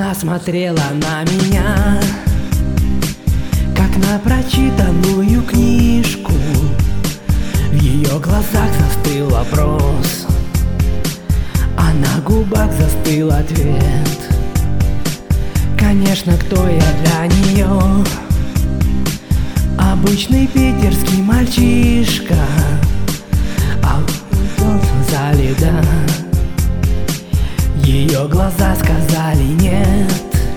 Она смотрела на меня, как на прочитанную книжку. В ее глазах застыл вопрос, а на губах застыл ответ. Конечно, кто я для нее? Обычный питерский мальчишка, а тут за льда. Ее глаза сказали нет.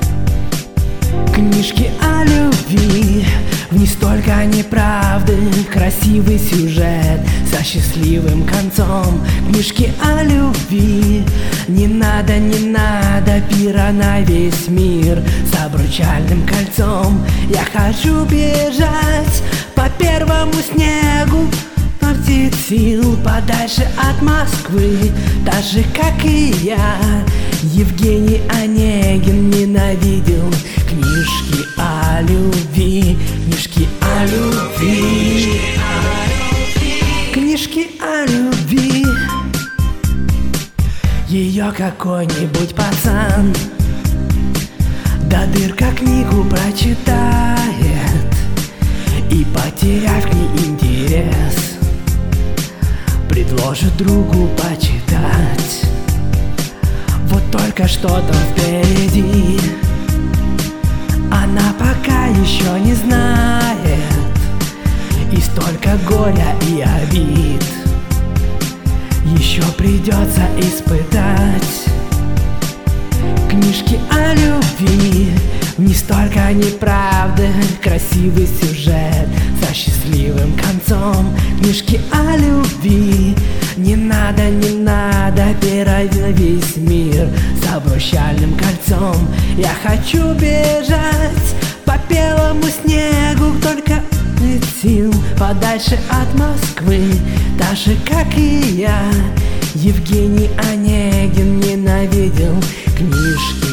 Книжки о любви, в них столько неправды, красивый сюжет со счастливым концом. Книжки о любви, не надо, не надо пира на весь мир с обручальным кольцом. Я хочу бежать по первому снегу, хватит сил подальше от Москвы. Так же, как и я, Евгений Онегин ненавидел книжки о любви, книжки о любви, книжки о любви. Ее какой-нибудь пацан до дырка книгу прочитает и, потеряв к ней интерес, предложит другу почитать. Вот только что там впереди она пока еще не знает, и столько горя и обид еще придется испытать. Книжки о любви, в них столько неправды, красивый сюжет со счастливым концом. Книжки о любви, не надо, не надо пирать на весь мир с обручальным кольцом. Я хочу бежать по белому снегу, только нет сил подальше от Москвы. Так же, как и я, Евгений Онегин ненавидел книжки